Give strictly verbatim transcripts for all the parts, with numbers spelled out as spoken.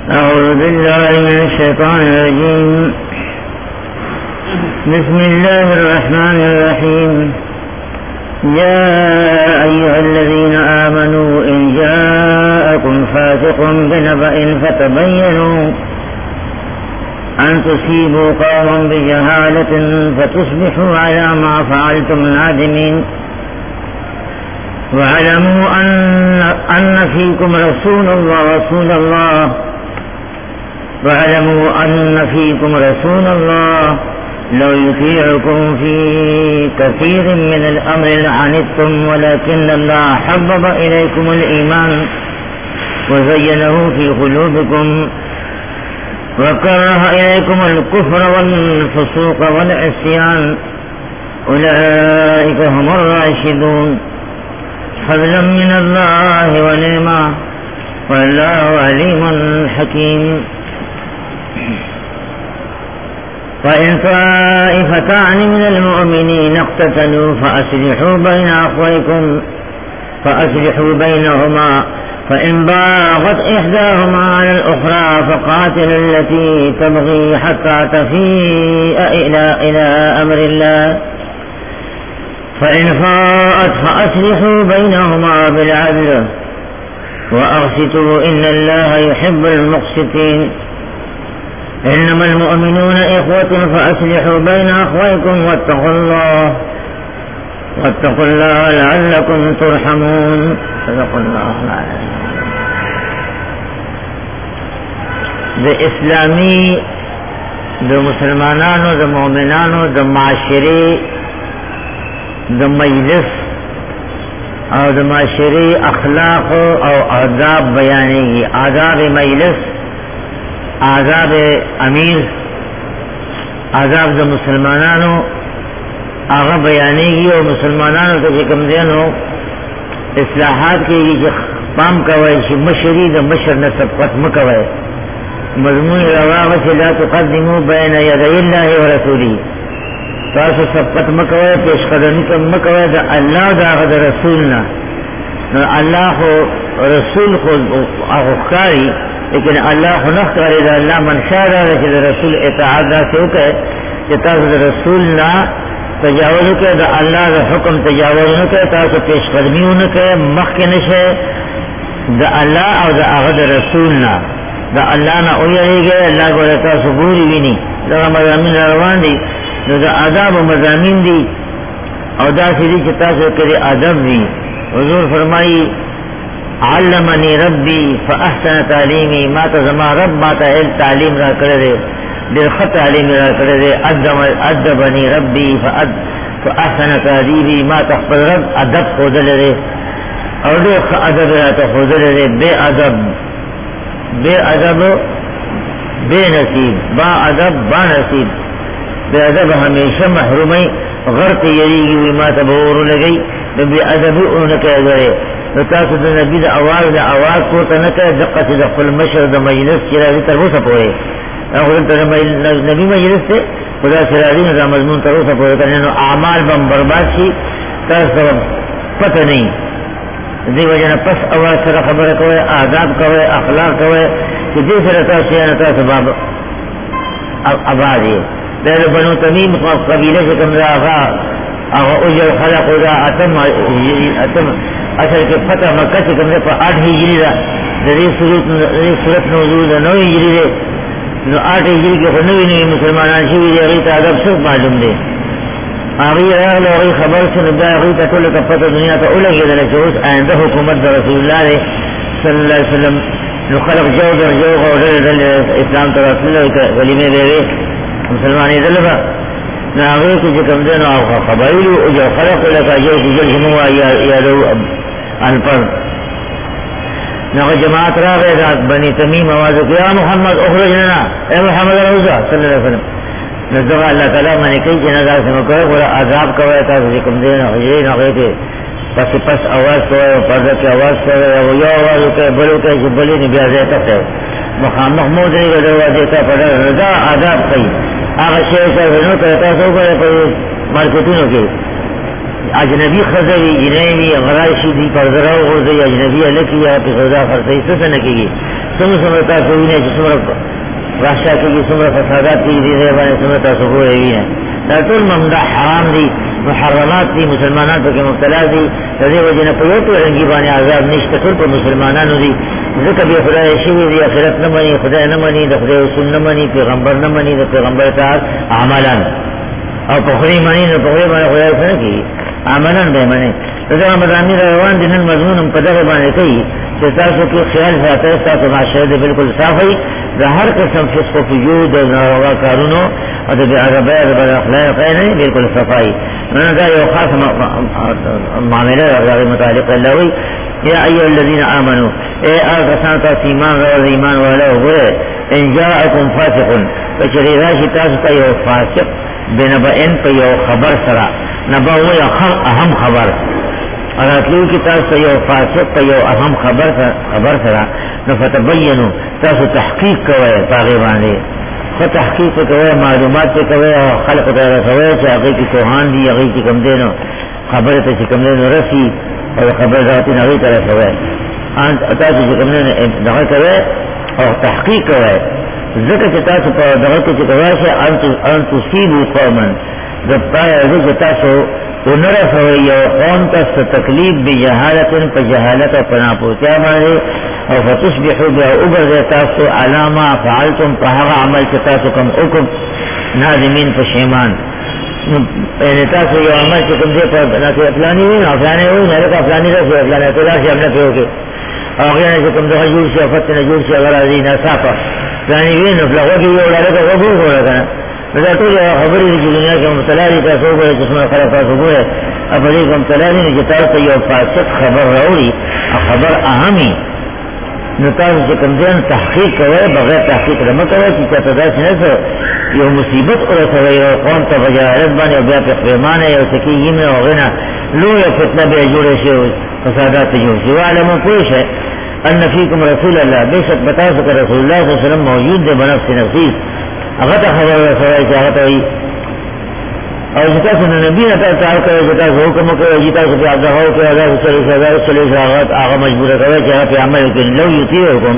أعوذ بالله من الشيطان الرجيم. بسم الله الرحمن الرحيم. يا أيها الذين آمنوا إن جاءكم فاسق بنبأ فتبينوا أن تصيبوا قوما بجهالة فتصبحوا على ما فعلتم نادمين. واعلموا أن أن فيكم رسول الله رسول الله واعلموا أن فيكم رسول الله لو يطيعكم في كثير من الأمر لعنتم ولكن الله حبب إليكم الإيمان وزينه في قلوبكم وكره إليكم الكفر والفسوق والعصيان أولئك هم الراشدون فضلا من الله ونعمة والله عليم حكيم. وإن طائفتان من المؤمنين اقتتلوا فأصلحوا بين أخويكم فأصلحوا بينهما فإن باغت إحداهما على الأخرى فقاتلوا التي تبغي حتى تفيء إلى إلى أمر الله فإن فاءت فأصلحوا بينهما بالعدل وأقسطوا إن الله يحب المقسطين. إنما المؤمنون إخوة فأصلحوا بين أخويكم واتقوا الله واتقوا الله لعلكم ترحمون. صدق الله العظيم. د اسلامی د مسلمانانو د مؤمنانو د معاشري د مجلس او د معاشري اخلاق او آداب بیانېږي. آداب مجلس، آداب امیر، آداب د مسلمانانو هغه بیانېږي او مسلمانانو ته چې کوم دینو اصلاحات کېږي چې پام کوئ چې مشري د مشر نه سبقت مه کوئ. مضمون رواغه چې لا تقدمو بین یدی الله ورسوله، تاسو سبقت مه کوئ، پیش قدمي مه کوئ د الله د هغه د رسول نه. نو الله خو رسول خو هغه ښکاري، لیکن الله خو نه ښکاري. د الله منشا دا ده چې د رسول اطاعت داسې وکړئ چې تاسو د رسول نه تجاوز وکړئ، د الله د حکم تجاوز نه کړئ، تاسو پیش قدمي ونه کړئ، مخکې نه شئ د الله او د هغه د رسول نه. د الله نه ویریږئ، الله ګوره تاسو ګوري ویني. دغه مضامین روان دي، نو د آداب مضامین دي او داسې دي چې تاسو کې ادب وي. حضور فرمایي علمني ربي فاحسن تعلیمی، ما ته زما رب ما ته تعلیم را کړی دی، ډېر ښه تعلیم را کړی دی. ادبني ربي فاحسن تعلیمی، ما ته خپل رب ادب ښودلی دی او ډېر ښه ادب راته ښودلی دی. بې ادب بے ادب بے نصیب، با ادب با نصیب. بے ادب ہمیشہ محرومی، غر ته یریږي وي ما ته به اور ولګئ. نو بې ادبي ونه کوئ. ګورې نو تاسو د نبي د اواز د اواز پورته نه کوئ، دقسې د خپل مشر د مجلس چې راځي تر اوسه پورې هغه دلته د نبي مجلس دی، خو داسې راځي نو دا مضمون تر اوسه پورې کوي. نو اعمال به هم برباد شي، تاسو ته پته نه وي. دې وجه نه پس اواز سره خبره کوئ، آداب کوئ، اخلاق کوئ چې دې سره تاسو یعنې تاسو باب آباد یې. دا د بنو تمیم قبیله چې کوم دا هغه هغه اجر خلقو دا اتم اتم اصل کې فتح مکه چې کوم دی په آٹھ هجري ده. د دې صورت نزول د نو هجري دی، نو آٹھ هجري کې خو نوي نوي مسلمانان شوي دي، هغوی ته ادب صرف معلوم دی. هغوی راغله، هغوی خبر شو، نو بیا هغوی ته ټوله پته دنیا ته ولګېدله چې اوس آینده حکومت د رسول الله دی صلی الله علیه وسلم. نو خلق جو در جو او ډلې ډلې اسلام ته راتلل، کلمې به وې، مسلمانېدل به. نو هغوی کې چې کوم دی نو قبایلو جو خلقو لکه جو چې جل زموږ یادو انپړ. نو هغه جماعت راغی، دا بني تمیم آواز وکړ یا محمد اخرج لنا، اے محمد راوځه صلی الله علیه وسلم. نو دغه الله تعالی باندې کوي چې نه داسې مه کوئ، ګوره عذاب کوئ تاسو چې کوم دی نو حجرې نو هغې کې پسې پس اواز کوئ او پرده کې اواز کوئ او یو اواز وکړئ بل وکړئ چې بلې نو بیا ځای ته کړئ، مخامخ مه ودرېږئ دروازې ته په ډډه. دا آداب ښیي. هغه شی تاسو نه کوئ، تاسو وګورئ په مارکېټونو کې اجنبی خزوی جنیوی غرائشی دی پردراو غرزی اجنبی علکی یا پی خزا خرسی سسنکی گی سمر سمرتا سوینے چی سمر رحشا کی سمر فسادات کی دی غیبانی سمرتا سفو ایوینے داتول ممدہ حرام دی محرمات دی مسلمانان پر کے مبتلا دی رضی وجہ پیوتو رنگی بانی عذاب نشت کل پر مسلمانانو دی ذکر بی خدا شوی دی اخرت نمانی خدا نمانی دا خدا رسول نمانی پیغمبر نمانی دا پیغمبر تعال عملان او پخری مانی دا پخری مانی خدا سنہ کی عملان بے منے رضا مدامی روان دنن مضمون پدر بانے کئی چتاسو کی خیال ساتا ہے ساتو معاشرے دے بالکل صافی دا ہر قسم فسق و فجود دا ناروا کارونو اور دا بیعربای دا بدا اخلاق قینے بالکل صفائی انہا دا یو خاص معاملہ دا متعلق اللہ ہوئی یا ایوہ الذین آمنو اے آقسان تا سیمان غیر ایمان والا ہوئے ان جاءکم فاسقن فچری راشی تاسو تا یو فاسق بنبئن پا یو خبر سرا نبا ہوئی اہم خبر اور اتلیو کی تاسو یو فاسق پا یو اہم خبر خبر سرا نفتبینو تاسو تحقیق کوئے پاغیبانے خود تحقیق کوئے معلومات پہ کوئے خلق تیرہ سوئے چاہ اگئی کی کوہان دی اگئی کی کم دینو خبر تا چی کم دینو رسی اور خبر ذاتی نوی طرح ہوئے تاسو چکم نے دغه کوئے اور تحقیق کوئے ذکر چتاسو پا دغه کی چکوائے ان تصیبو قومن جب پایا ہے چتاسو ونرس ہوئی یو قوم تست تکلیف بی جہالتن پا جہالت و پناپوتیا مارے اور فتصبحو بی اوبر تاسو علاما فعلتم پا حقا عمل چتاسو کم اکم نادمین پشیمان یعنی تاسو یو عمل چکم دے پر ناتی افلانی ہوئی نا افلانی ہوئی نا لکا افلانی رسی افلانی اتلا سی امنا پیو کے آغیانا چکم دے جور سی افتنا جور سی اگر آزی ناساپا افلانی ہوئی نا افلانی ہوئی نا لکا وگور ہو رکھا لذا تو یہ خبری کی دنیا کے مطلعی تاسو گئے جسم خلق تاسو گئے اپنی کو مطلعی نے جتاسو یو فاسق خبر روڑی خبر اہمی نتاسو چکم دین تحقیق کوئے بغیر تحقیق رمکوئے چی چاہتا دا سنسو یو مصیبت ارسوئے یو قوم تا بجارت بانی و بیا پی خیمانے یو سکی یمن و غنا لو یا فتنہ بے جوڑے شو فسادات جوڑ شو وعلمو پوش ہے ان فیکم رسول اللہ بے شک بتاسو کہ رسول اللہ صلی اللہ علیہ وسلم موجود دے بنفس نفیس اغتا خبر رسوئے چاہتا ہوئی اور جتا سن نبی نتا چاہ کرے جتا سو حکم کرے جتا سو پی عبدہ ہو کہ اگر سلی سزار سلی ساغت آغا مجبور کرے چاہتا پی عمل کن لو یوتی حکم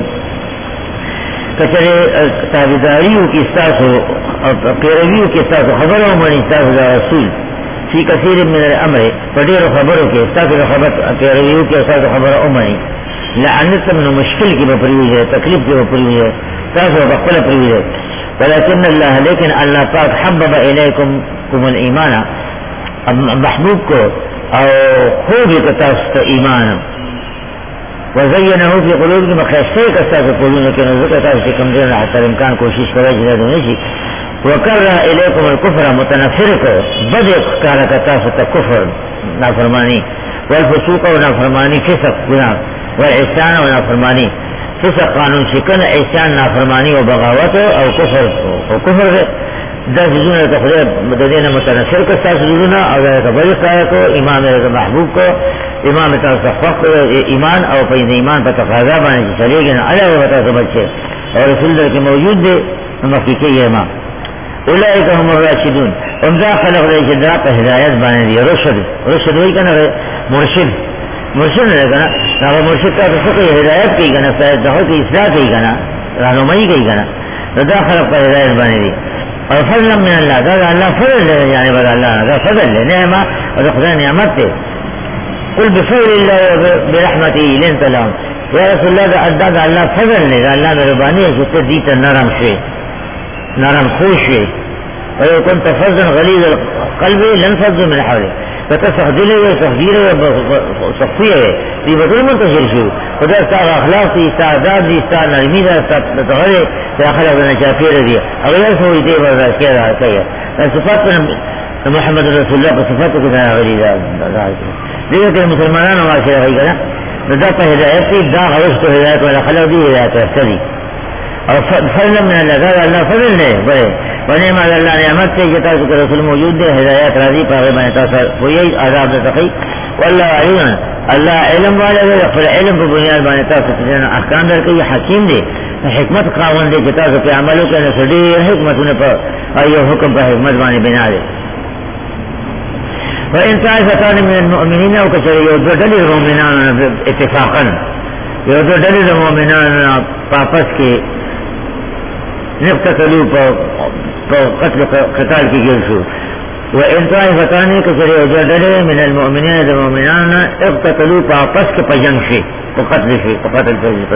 کچھرے تابداریو کی استاسو پیرویو کی استاسو خبرو من استاسو دا رسول فی کثیر من الامر پڑیر خبرو کی استاسو خبر پیرویو کی استاسو خبرو منی لعنتم نو مشکل کی بپریوی ہے تکلیف کی بپریوی ہے استاسو بقل پریوی ہے ولكن الله لیکن اللہ پاک حبب الیکم کم الایمان محبوب کو او خوب کتاست ایمان وزینه فی قلوبکم خیستے کتاست قلوبکم کہ نظر کتاست کم دین حتی امکان کوشش کرے جنہ دونیشی وکرہ الیکم الکفر متنفر کو بد اکار کتاست کفر نافرمانی والفسوق و نافرمانی فسق گناہ والعسان و نافرمانی فسق قانون شکن احسان نافرمانی و بغاوت او کفر و کفر دا سجون تخلیق مددین متنصر کو سجون او دا بڑی قائع کو امام رضا محبوب کو امام تصفق کو ایمان او پید ایمان پر تقاضا بانے چلے گئے علیہ و بتا سبچے اور رسول اللہ کے موجود دے مخیقی ایمان اولئک هم الراشدون امدہ خلق رہے جدرا پر ہدایت بانے دی رشد رشد ہوئی کنا مرشد مرشد ہے کنا نا مرشد کا تو سکے ہدایت کی کنا دعوت کی اصلاح کی کنا رہنمائی کی کنا رضا خلق پر ہدایت بانے دی اور فضل من اللہ دا اللہ فضل لے یعنی بدا اللہ دا فضل لے نعمہ اور خدا نعمت تے قل بفضل اللہ برحمتی لنت لهم یا رسول اللہ دا ادھا دا اللہ فضل لے دا اللہ مربانی ہے جتے دیتا نرم شوے نرم خوش شوے وَيَوْ كُنْتَ فَضًّا غَلِيظَ الْقَلْبِ لَانفَضُّوا مِنْ حَوْلِكَ فتسخدل ہے تخدیر ہے سختی ہے یہ بدل منتشر شو خدا ستا اخلاق تی ستا عذاب دی ستا نرمی دا ستا تغلی ستا خلق دنا چاپیر دی اگر سوئی دی برداشت کیا رہا کیا صفات محمد رسول اللہ پر صفات کو دنا غلی دا دیکھا کہ مسلمانان معاشرہ غی کنا دا پا ہدایت تی دا غوش تو ہدایت والا خلق دی ہدایت رسلی اور فضل من اللہ دا اللہ فضل لے بڑے ونعم اللہ نعمت سے جتا کہ رسول موجود دے ہدایت راضی پاغی بنے تاثر وہی عذاب تقی واللہ علم اللہ علم والے دے اخفر علم پر بنیاد بنے تاثر احکام در کے یہ حکیم دے حکمت قاون دے جتا کہ عملوں کے نسڑی حکمت انہیں پر ایو حکم پر حکمت بانے بنا دے فإن طائفتان من المؤمنين او کچھ یو دو ڈلے مومنان اتفاقا یو دو ڈلے مومنان پاپس کے نقتلوا په قتل قتال کې ګل شو وإن طائفتان کچھ یو دو ډلے من المؤمنين د مؤمنان اقتتلوا پاپس کے پجنگ شي په قتل شي په قتل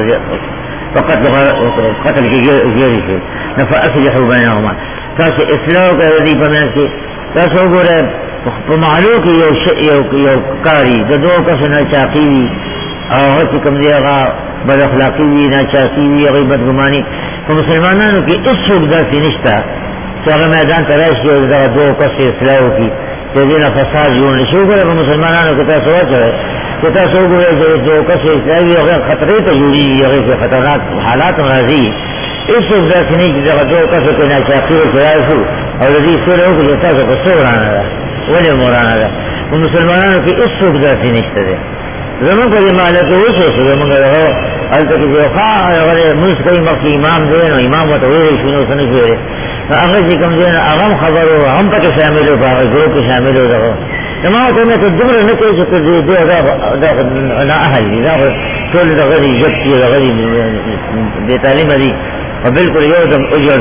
فقط قتل کی گیری شي فاصلحوا بينهما تاسو اصلاح کوي په منځ کې تاسو ګوره په معلوم کې یو یو یو کاری د دوه کسانو چاقي او چې کوم دی هغه بد اخلاقی وي نه چاقي وي هغه بدګماني په مسلمانانو کې هیڅ داسې نشته چې هغه میدان ته راشي او دا دوه کسې اصلاح وکړي چې دینه فساد جوړ نشي ګوره په مسلمانانو کې تاسو واچوئ کہ تاسو ګوره چې دوه کسې اصلاح وي هغه خطرې ته جوړېږي هغې کې خطرناک حالات راځي هیڅ داسې نه چې دغه دوه کسو کې نه چاقي ورته شو او د دې سوله وکړي چې تاسو په څه ورانه ده ولې مورانه ده په مسلمانانو کې هیڅ څوک داسې نشته دی زمونږ په دې محله کې اوس اوس زمونږ دغه هلته کې یو ښه هغه لمونځ کوي مخکې امام دی نو امام ورته ویلی شي نو څه نه شي ویلی نو هغه چې کوم دی نو هغه هم خبر و هم پکې شامل و په هغه ګروپ کې شامل و دغه نو ما ورته ویل چې دومره نه کوي چې دی دا نه اهل دي دا ټول دغه دي جب چې دغه دي بې تعلیمه دي او بلکل یو دم اجر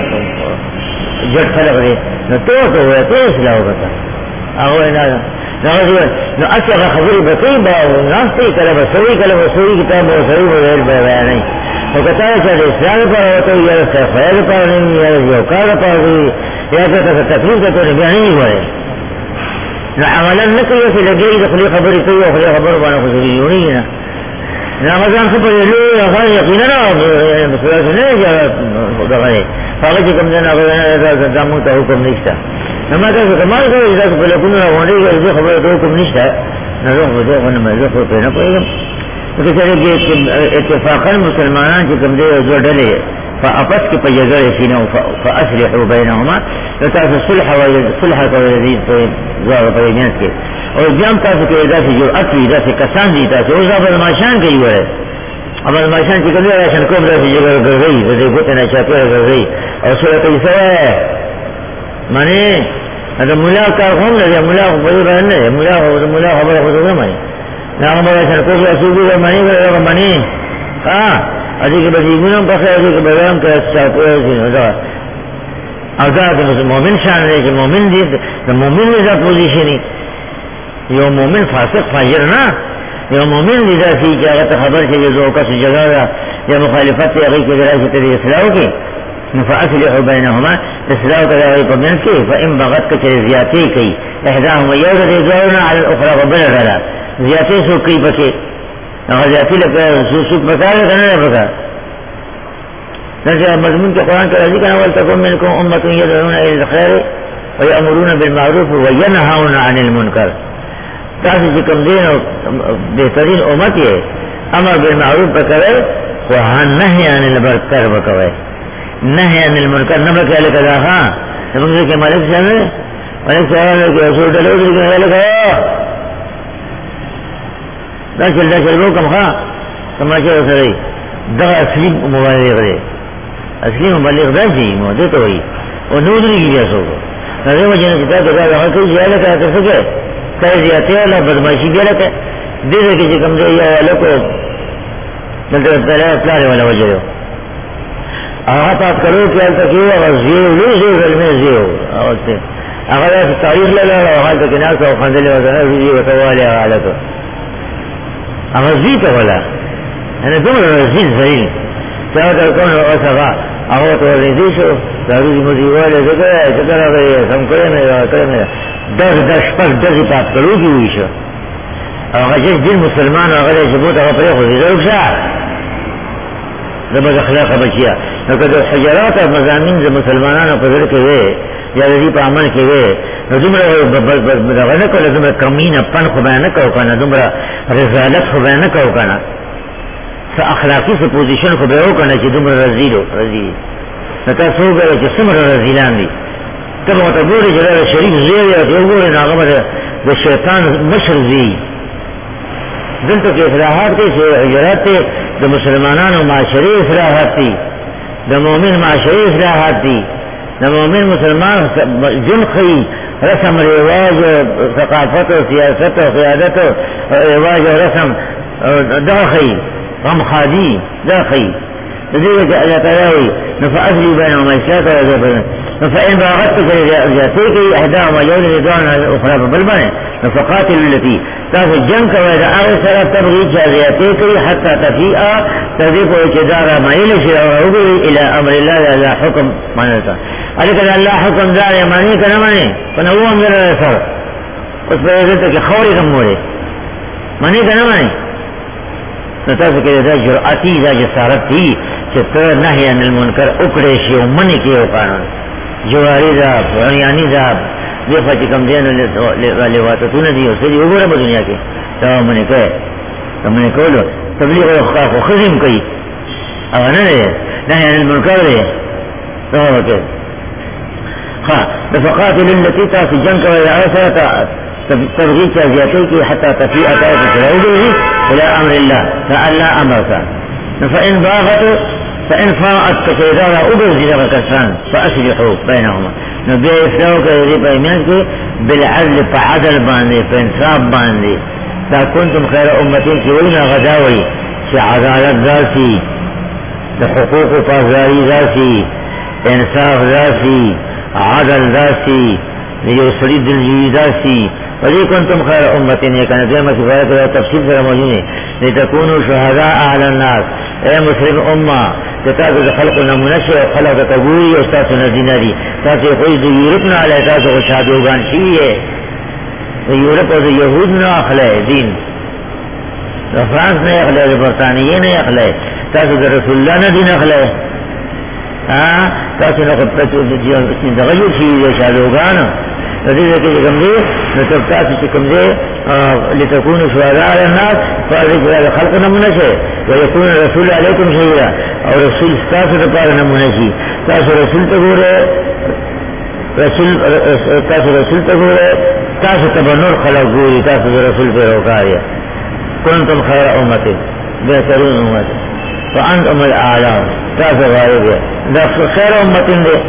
جټ خلق دی نو ته ورته ووایه ته اصلاح وکړه هغه وایي نه نو اصل هغه خبرې به کوي به ناستې کله به سوي کله به سوي کتاب به سوي به ویل به بیانوي خو که تا چې د اصلاح لپاره ورته وي یا د صفایي لپاره نه وي یا د یو کار لپاره وي یا که ته تکلیف درته بیا نه وي وایي نو عملا نه کوي چې لګېږي د خولې خبرې کوي او خولې خبرو باندې خو سړي جوړېږي نه نو هغه ځان ښه پرې لوی هغه یقینا مسلمان نه دی دغه دی هغه چې کوم دی نو هغه دا مونږ ته حکم نشته نو ما تاسو ته ما کوي چې په لکونو راغونډېږي زه خبره ته حکم نشته نو زه خو دې غواړم زه خو پرې نه پوهېږم که چېرې کې اتفاقا مسلمانان چې کوم دی یو دوه ډلې په اپس کې په جګړه شي نو فاصلحوا بینهما نو تاسو صلح صلح کوئ د دې دواړو په منځ کې او بیا هم تاسو کې داسې جرأت وي داسې کسان دي تاسو اوس دا بدماشان کوي وایي او بدماشان چې کوم دی راشن کوم داسې جګړه ګرځوي د دې ګوتې نه چاپېره ګرځوي او صورت یې څه وایي منی دا مولا کار هم نه دی مولا خو په دې باندې نه دی مولا خو د مولا خبره خو نه مني دا هغه به راشن کوم رسول دی مني هغه مني ها اځي کې به دیګونه هم پخې اځي کې به هم که چاپېره شي نو دا او دا د مؤمن شان دی چې مؤمن دی د مؤمن دا پوزیشن یو مؤمن فاسق فاجر نه یو مؤمن دی داسې چې هغه ته خبر شي چې زه کس جګړه ده یا مخالفت یې هغې کې راشي ته د اصلاح وکړي نو فاصلحوا بینهما اصلاح وکړه د هغې په منځ کې فإن بغت که چېرې زیاتې کوي احداهما یو د دې دواړو نه علی الاخرى په بله ډله زیاتې څوک کوي پکې هغه زیاتې لکه څوک پکار دی که نه دی پکار دغه مضمون کې قرآن کې راځي که نه ولتکن منکم امة یدعون الی الخیر ویأمرون بالمعروف وینهون عن المنکر تاسو چې کوم دی نو بهترین امت یې امر بالمعروف به کوئ خو نهی عن المنکر به کوئ نهی عن المنکر نه به کوئ لکه دا ښه زمونږ کې ملک صاحب دی ملک صاحب کې یو څو ډلې ودرېږي لکه دا چل دا چل به وکړم ښه تماشه ورسره وي دغه اصلي مبلغ دی اصلي مبلغ دا چې نو دې ته وایي او نه ودرېږي بیا څوک نو دې وجې نه چې تا ته دا هغه کوي چې هلکه ته څه کوې کله زیاتې والا بدماشي بیا لکه دې ځای کې چې کوم دی یو هلک و دلته پلار یې والا وجلی و هغه په عسکرو کې هلته کې و هغه زوی و لوی زوی زلمی زوی و هغه داسې تاریخ له لاړه او هلته کې ناسته او خندلې ورته نه زوی ورته والې هغه هلک هغه زوی ته ولا یعنې دومره رزیل ذلیل چې هغه ته کوم اوس هغه هغه ورته ورنږدې شو دا روزي مو دیواله څه کوې څه کوې هغه سم کړی مې دا کړی مې دغ د شپږ ډزې په عسکرو کې وویشه هغه چې ډېر مسلمان هغه دی چې بوت هغه پرېښودې زه وکشه د بد اخلاقه بچیه نو که د حجرات او مضامین د مسلمانانو په زړه کې وې یا د دې په عمل کې وې نو دومره دغه نه کوله دومره کمینه پن خو به یې نه کوو که نه دومره رضالت خو به یې نه کوو که نه څه اخلاقي څه پوزیشن خو به یې وکړه چې دومره رزیل و رزیل نو تاسو وګورئ چې څومره رزیلان دي ته به ورته ګورې چې دا د شریف زوی دی ورته وګورې نو هغه به د شیطان مشر زوی دلته کې اصلاحات دی چې حجرات دی د مسلمانانو معاشري اصلاحات دي د مؤمن معاشري اصلاحات دي دا مومن مسلمان جن خی رسم رواج ثقافت و سیاست و قیادت و رواج و رسم دا خی غم خادی دا خی لذلك الله تعالى فأسلي بينهم الشاة ولا فإن باغتك جاتيك إحداهما يولي رضوانا الأخرى بالبنى فقاتلوا التي تاخذ الجنك وإذا أغسل تبغي جازياتيك حتى تفيء تذيق وإجدار ما يلشي وعبري إلى أمر الله إلى حكم من الله ألك الله حكم دار يماني كنماني فنهو أمر الأسر وإذا خوري كموري ماني كنماني نتاسو کې دا جرأتي دا جسارت دی چې ته نهي عن المنکر وکړې شي او منې کې یو قانون جواري دا یعنی دا دغه چې کوم دین له لواتونه دي او سړي وګوره په دنیا کې دا منې کوي دا منې کولو تبلیغ او خو خدم کوي او نه نه نهي عن المنکر دی دا وکړه ها د فقاتل التي تاسو جنگ کوي او تبغي جازياتك حتى تفيء تأتي إلى أمر الله فألا أمرك فإن باغت فإن فاءت فإذا أبرز لك كسران فأصلحوا بينهما نبي إسلامك يجب أيمانك بالعدل فعدل باندي فإنصاف باندي فكنتم خير أمتين كوينا غداوي في عدالة ذاتي لحقوق فازاري ذاتي إنصاف ذاتي عدل ذاتي ليوصل الدلجي ذاتي ولی کنتم خیر امتین یہ کہنا چاہیے مسئلہ ہے تفصیل سے موجود ہے لتکونوا شہداء علی الناس اے مسلم امہ کہ تاکہ خلق نمونہ سے خلق تقوی استاذ نزینہ دی تاکہ کوئی جو یورپ نہ علیہ تاکہ وہ شادوگان چاہیے یورپ اور یہود نہ اخلے دین فرانس نے اخلے برطانیہ نے اخلے تاکہ رسول اللہ نے دین اخلے ہاں تاکہ نہ دغیو چاہیے شادوگان فذلك كم دي نتبتاسي كم دي لتكونوا شهداء على الناس فذلك خلقنا منشئ ويكون الرسول عليكم شهيدا او رسول استاسو تقارنا منشئ تاسو رسول تقول رسول تاسو رسول تقول تاسو تبنور خلق قولي تاسو رسول فيروكاريا كنتم خير أمتي بيترون أمتي فأنتم الأعلام تاسو غاربيا دا خير أمتي دي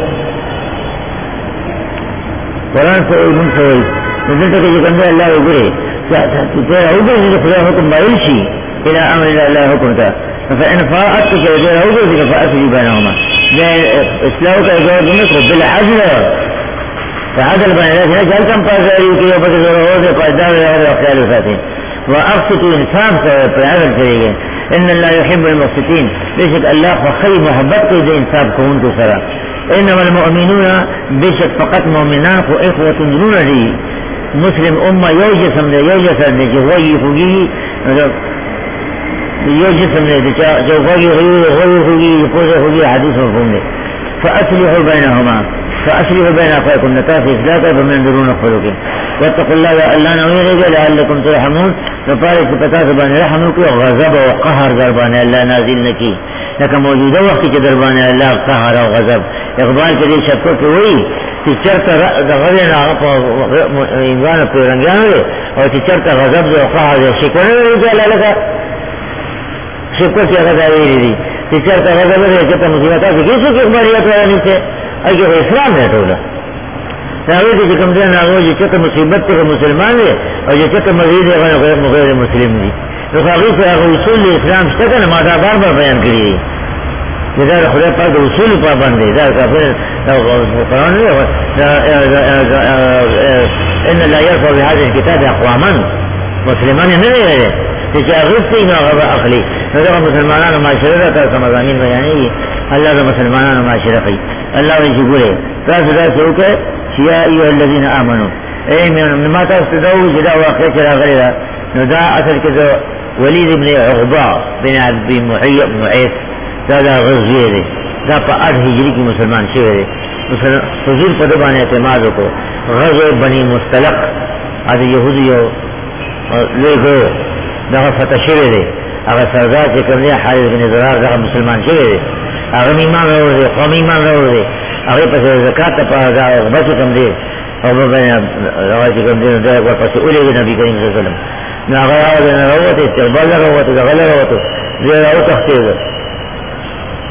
قرآن سے علم سے ہوئی نزل تک یہ کندے اللہ اگرے تیرا اگر سے خدا حکم بائلشی الى امر اللہ حکم تا فإن فاعت تک تیرا اگر سے فأسلی بینہما اسلام کا اجازت مصر بالعدل فعدل بین اللہ سے جل کم پاس آئی کہ یہ بدل رہو سے پائدار رہو سے خیال فاتح وأقسطوا انسان سے عدل کرے گئے ان اللہ يحب المقسطین بے شک اللہ خیر محبت کو دے انصاف کو ان کو سرا انما المؤمنون بشك فقط مؤمنان خو اخوة نون دي مسلم امه یو جسم دے یو جسم دے جو وہی ہوگی یو جسم دے جو وہی ہوگی وہی ہوگی پوزے ہوگی حدیث مفہوم دے فاصلحوا بینہما فاصلحوا بین اخویکم نتاف اصلاح کر فمن درون خلوکم واتقوا اللہ اللہ نویر رجا لعلکم ترحمون فپارے کی پتا سبان رحمو کی غضب و قہر دربان اللہ نازل نکی لیکن موجودہ وقت کے دربان اللہ قہر و غضب اقبال کے لیے شکو کہ وہی کہ چرتا غضب انسان پہ رنگیان ہوئے اور کہ چرتا غضب و قہر شکو نہیں رجا اللہ لگا شکو سے غضب آئی رہی کہ چرتا غضب ہے چرتا مصیبت ہے کسی کی اقبالیت والا نیچے اگر اسلام ہے تولا تاوی کہ کم دین آگو جو چرتا مصیبت کے مسلمان ہے اور جو چرتا مزید ہے غیر مسلم دی نقاقی سے اگر اصول اسلام شکن ماتا بار بار بیان کری جدار خدا پاک اصول پابند ہے دار کافر قرآن ان لا يرفع بهذا الكتاب اقواما مسلمان نہیں رہے کہ اغیب سے انہوں غبا اخلی نظر مسلمانان معاشرہ کا مضامین بیانی اللہ کا مسلمانان معاشرہ خی اللہ وجہ گرے تاس دا سوکے یا ایوہ الذین آمنوا اے من ما تستدعو جدا واقع چرا غیرہ ندا اصل کے ولید ابن عقبہ بن عبد معیس دا دا غزوی دے دا پا اد ہجری کی مسلمان شوئے دے حضور پدبان اعتماد کو غزو بنی مستلق اد یہودیو لے گو دا فتح شوئے دے اگر سردار چکر دیا حارث بن زرار دا مسلمان شوئے دے اگر ایمان رو دے قوم ایمان رو دے اگر پس زکاة پا دا عقبہ چکم دے اور بین رواج چکم دے دا اگر پس اولی دے نبی کریم صلی اللہ علیہ وسلم نا غیر آوازن روت استقبال روت دا غل روت دے رو تختی دے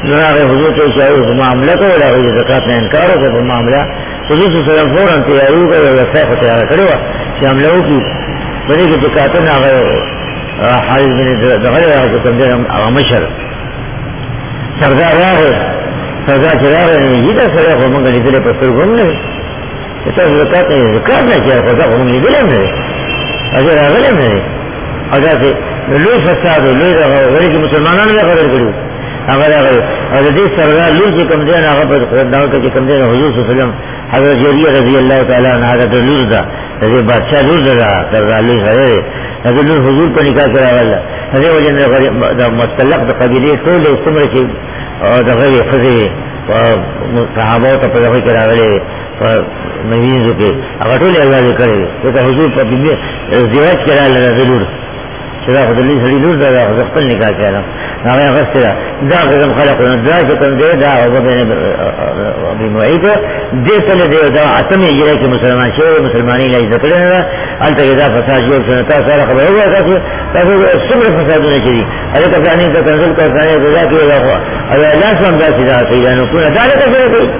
نراغ حضور کے اشارے کو معاملہ کو ولا ہوئی زکات نے انکار ہو کہ معاملہ حضور صلی اللہ علیہ وسلم فوراً تیاری کو وسائق کو تیار کرے ہوا کہ ہم لوگوں کی بڑی کی زکاتوں نے آگئے حاضر بن دغل رہا کو کم دیر مشر سردار رہا ہے سردار چلا رہے ہیں یہ در سردار کو منگا لیدلے پر سر گھوم لے اس طرح زکات نے زکات نہ کیا سردار کو منگا لیدلے میں اگر آگلے میں اگر سے لوی فساد ہو لوی رہا ہو ولی کی مسلمانان میں قدر کرو اگر اگر اور حدیث سردار لور کی کم دین آغا پر دعوت کا کم دین حضور صلی اللہ علیہ وسلم حضرت جریہ رضی اللہ تعالیٰ عنہ حضرت لور دا حضرت بادشاہ لور دا سردار لور حضرت حضرت لور حضور پر نکاح کرا والا حضرت وجن دا مطلق دا قبیلی طول استمر کی دا غیر خزی صحابہ تا پر دخل کرا والے مہینزو کے اگر طول اللہ دے کرے تو حضور پر زیوج کرا لنا ضرور شدا خود اللہ صلی اللہ علیہ وسلم خود نکاح کہنا ناغی اغسطرہ دا قدم خلقنا دا شکم دے دا وبین ابی معید دے تلے دے دا عتمی اجرائی کی مسلمان شعر مسلمانی لائی ذکرین دا علتا کہ دا فساد جوڑ سنتا سارا خبر ہوا تاکہ تاکہ سمر فسادونا چلی علی کفرانی کا تنزل کا ثانی دا کی اللہ اللہ سلام دا سیدہ سیدہ نکونا دا لکا سیدہ کوئی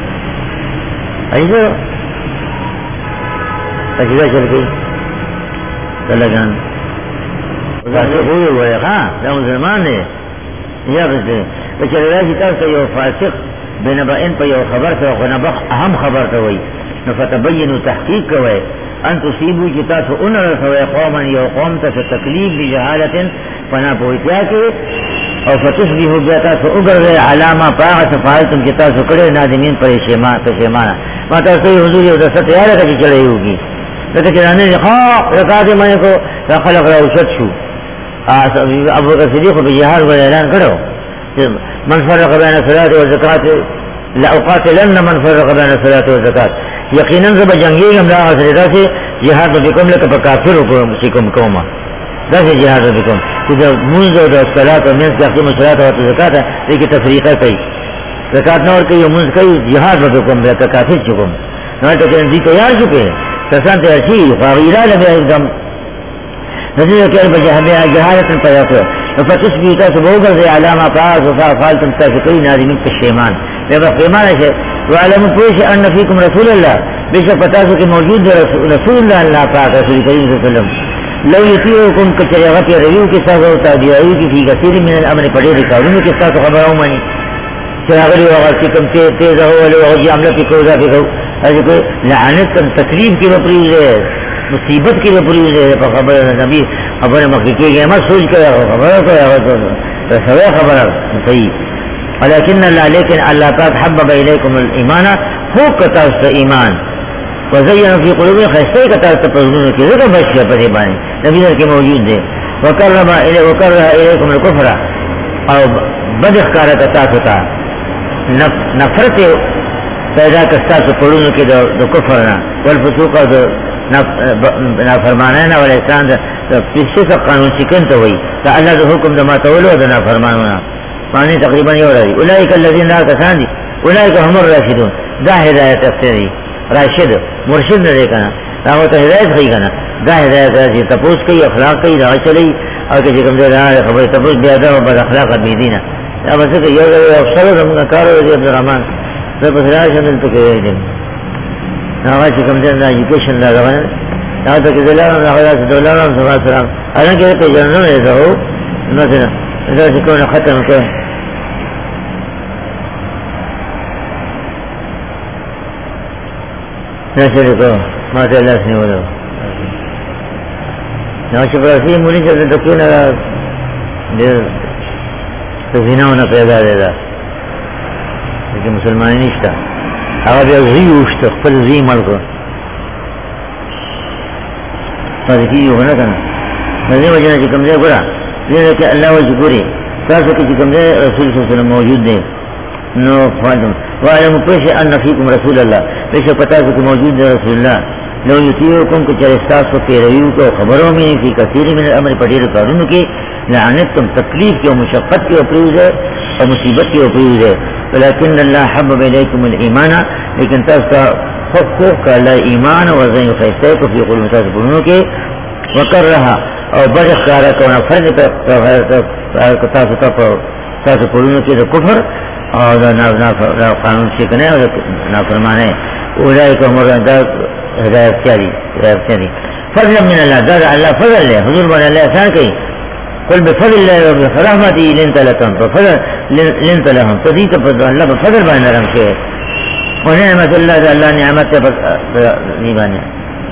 ایسا سیدہ چل گئی اللہ جان ہوئے ہوئے ہاں دا مسلمان ہے یا بچے راشی تاک یو فاسق بنبائن پا یو خبر تا خنبخ اہم خبر تا ہوئی نفتبینو تحقیق کوئے ان تصیبو جتا سو ان رسوئے قوما یو قوم تا سو تکلیف بجہالت فنا پوئتیا کے اور فتصبیحو بیتا سو اگر گئے علامہ پاغا سفالتم جتا سو کڑے نادمین پریشیمانا ما تا سوئی حضور یو دا ستیارہ کا چی چڑے ہوگی لیکن چلانے خواہ رکاتے مانے کو خلق روشت شو ابو بکر صدیق بجہاد کو اعلان کرو من فرق بین الصلاۃ والزکات لاقاتلن من فرق بین الصلاۃ والزکات یقینا زب جنگی ہم لا حضرت سے جہاد بكم لك بکافر کو مسکم قوما ذا جہاد بكم اذا منذ الصلاۃ والناس يقيم الصلاۃ والزکات لیکن تفریقہ کئی زکات نور کہ منذ کئی جہاد بكم لك کافر چکم نہ تو کہ دی تیار چکے تسان تے اسی غیرہ لگا ایک دم نزل كيف جهبها جهالة فيقول فتصبي تسبوغا زي علامة فاز وفالتم تاسكين هذه من الشيمان يبقى قيمان شيء وعلموا كويش أن فيكم رسول الله بيشك فتاسك موجود رسول الله الله فاق رسول كريم صلى الله عليه وسلم لو يطيعكم كشريغة ريو كساس وتابعيك في كثير من الأمر قدير كارون كساس خبرهم مني شراغلي وغسكم تيزه ولو غجي عمل في كوزا في كو هذه كو لعنتكم تكليف كي بپريز مصیبت کی بپریز ہے خبر نبی خبر مکی کی گئی مت سوچ کر خبر تو سوے خبر صحیح ولیکن اللہ لیکن اللہ تعالی حبب الیکم الایمان خوب کتا اس ایمان وزین فی قلوب خیستے کتا اس پرزنون کی ذکر بچ کے پتے بانے نبی در کے موجود دے وکرم الی وکرہ الیکم الکفر اور بد اخکار کتا ستا نفرت پیدا کستا سے پڑھوں کے دو کفرنا والفسوق دو نا فرمانا نا ولی احسان دا پیشے کا قانون چکن تو ہوئی تا اللہ دا حکم دا ما تولو دا نا فرمانونا معنی تقریباً یہ ہو رہی اولئیک اللذین لا کسان دی اولئیک هم الراشدون دا ہدایت افتری راشد مرشد نہ دیکھنا راہو تا ہدایت خی کنا دا ہدایت راشد تپوس کئی اخلاق کئی دا چلی اور کسی کم دے رہا ہے خبر تپوس بیادا و بد اخلاق بیدینا یا بس کہ یہ افسر دا منگا کارو دی عبد الرحمن دا پس راشد دل تو کہ دن ناغا چی کم دن دا ایجوکیشن دا گوانا ناغا تا کہ دلارم ناغا دا دولارم صلی اللہ علیہ وسلم الان کہ دکتے جنرم ایسا ہو مثلا ایسا سکون ختم کہ نشر کو ماتے اللہ سنی بولو ناغا چی پراسی مولی چلتے دکتون اگا دیر تزیناونا پیدا دے دا لیکن مسلمانی نیشتا اگر بیا زی اوشتا خپل زی ملکو فاذکی یو ہونا کنا نظر وجنہ چکم دے گرا لینا کہ اللہ وجہ گوری تاسو کی چکم دے رسول صلی اللہ علیہ وسلم موجود دے نو فاندم وعلم پیش ان فیکم رسول اللہ پیش پتاسو کی موجود دے رسول اللہ لو یتیوکم کچھ رستاس کو پیرویو کو خبروں میں فی کثیر من الامر پڑیر کارونو کی لعنتم تکلیف کی و مشقت کی اپریوز ہے اور مصیبت کی اپریوز ہے ولكن الله حبب إليكم الإيمان لكن تاسكا حقوق على إيمان وزين خيستيك في قلوب تاسبونوك وكرها أو برخ كارك ونفرد تاسكا تاسو پرونو کې د کفر او د قانون شکنه او نافرمانه اولئک هم الضالون هدایت چاري هدایت چاري فضل من الله دا الله فضل له حضور باندې الله احسان کوي قل بفضل الله وبرحمته لنت لكم فضل لنت لهم تزيد فضل الله بفضل باندې نرم شي ونعمت الله دا الله نعمت دی باندې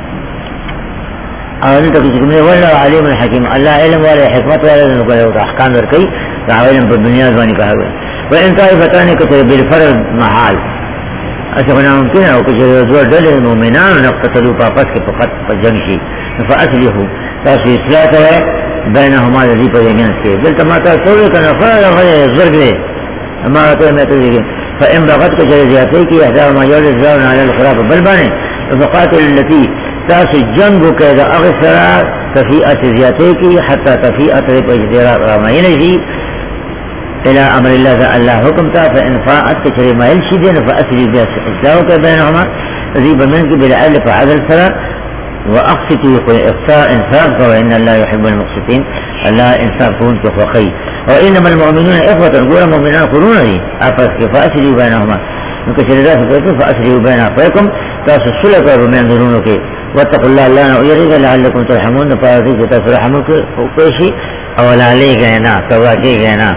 او دلته چې کومه ولا علیم الحکیم الله علم ولا حکمت ولا احکام ورکي دا علم په دنیا باندې کوي وان طائفتان کته بالفرض محال اشغنا ممکن او چې دوه ډلې مؤمنان نقتلوا په پس کې فقط په جنگ شي فاصلحوا تاسو اصلاح کوئ بینهما الذي بینن کې دلته ما تاسو کنه فرض غیر ضرب ما ته مته دي فان بغت کې زیاتې کې احدا ما یول زاون علی الخلاف بل باندې فقاتل التي تاسو جنگ وکړه هغه سره تفیئت زیاتې کې حتی تفیئت په اجتراء رامینه الى امر الله ذا الله حکم تا فان فاءت كريم ما يلشي دين فاسري بها بينهما ذيب منك بالعدل فعدل سرا واقسطوا يقول اقصاء انصاف وان الله يحب المقسطين الله انصاف كون كفقي وانما المؤمنون اخوه قول المؤمنون قرون لي افس فاسري بينهما مكشر ذات فاسري بينها فيكم تاسو سلك من ذنونك واتقوا الله لا يريد لعلكم ترحمون فاذيك ترحمون وكشي او لا عليك هنا تواجيك هنا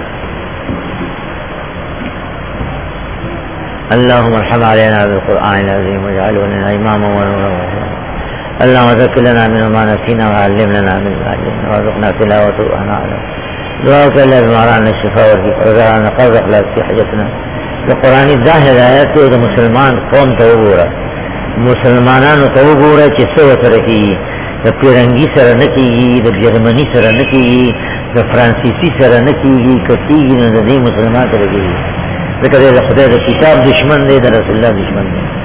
اللهم ارحم علينا بالقرآن العظيم واجعله لنا إماما ونورا اللهم ذكر لنا منه ما نسينا وعلم لنا من علمنا وارزقنا تلاوته وأنا أعلم دعاءك الله بمعرانا الشفاء والرزقنا قرض أخلاق في حاجتنا القرآن الظاهر آيات ده مسلمان قوم توبورا مسلمانان توبورا چې سوه سره کېږي د پیرنګي سره نه کېږي د جرمني سره نه کېږي د فرانسیسي سره نه کېږي که کېږي نو د دې مسلمان سره کېږي ذکر دے خدای دا کتاب دشمن دے دا رسول اللہ دشمن دے